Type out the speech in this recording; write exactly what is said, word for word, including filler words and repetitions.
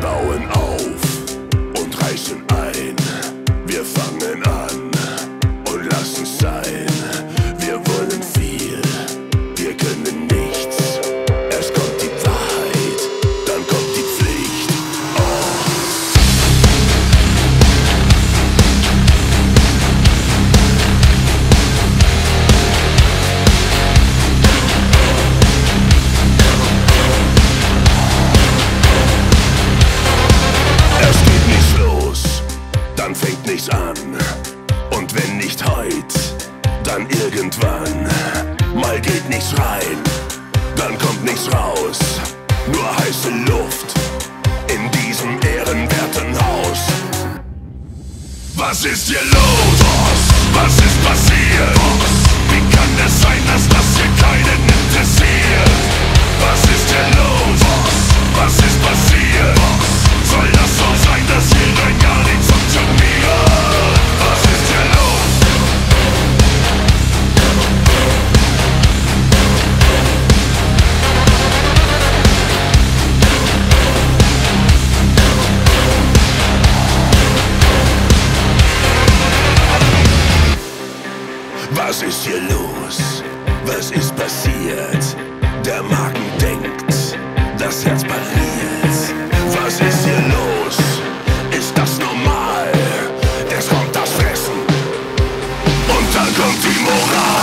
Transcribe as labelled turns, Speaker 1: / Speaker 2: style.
Speaker 1: bauen auf und reißen ein. Wir fangen an und lassen's sein. Wir wollen viel, wir können nichts. Erst kommt die Wahrheit, dann kommt die Pflicht. Oh. Es geht nicht los, dann fängt nichts an. Und wenn nicht heut, dann irgendwann. Mal geht nichts rein, dann kommt nichts raus. Nur heiße Luft in diesem ehrenwerten Haus. Was ist hier los? Was ist passiert? Wie kann es sein, dass das hier keinen interessiert? Was ist hier los? Was ist passiert? Soll das so sein, dass hier rein gar nichts funktioniert? Was ist hier los? Was ist hier los? Was ist passiert? Der Magen denkt, das Herz pariert. Was ist hier los? Ist das normal? Erst kommt das Fressen und dann kommt die Moral.